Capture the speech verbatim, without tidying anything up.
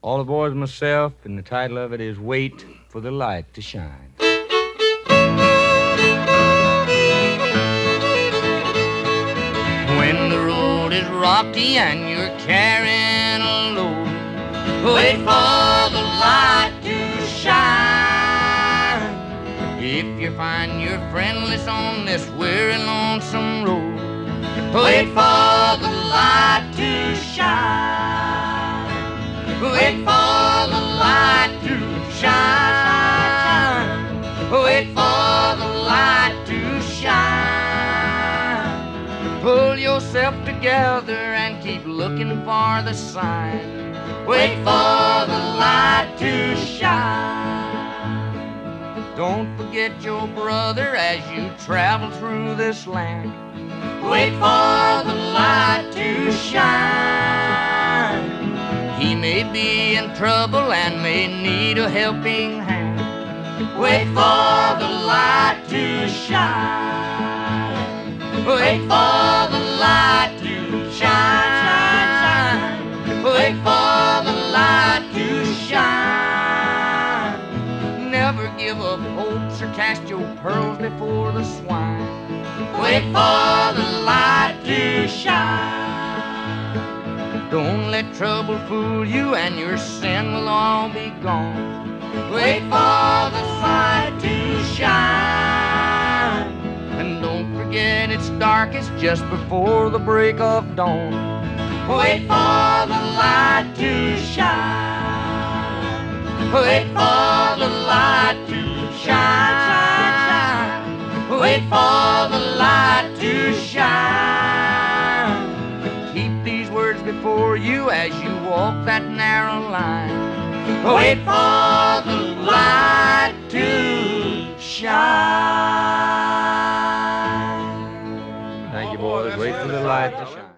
All aboard myself, and the title of it is Wait for the Light to Shine. When the road is rocky and you're carrying a load, wait for the light to shine. If you find you're friendless on this weary, lonesome road, wait for the light to shine. Wait for the light to shine. Wait for the light to shine. Pull yourself together and keep looking for the sign. Wait for the light to shine. Don't forget your brother as you travel through this land. Wait for the light to shine. He may be in trouble and may need a helping hand. Wait for the light to shine. Wait for the light to shine, shine, shine. Wait for the light to shine. Never give up hopes or cast your pearls before the swine. Wait for the light to shine. Don't let trouble fool you and your sin will all be gone. Wait for the light to shine. And don't forget it's darkest just before the break of dawn. Wait for the light to shine. Wait for the light to shine, shine, shine. Wait for the light to shine. Keep these words before you as you walk that narrow line. Wait for the light to shine. Thank you, boys. Wait for the light to shine.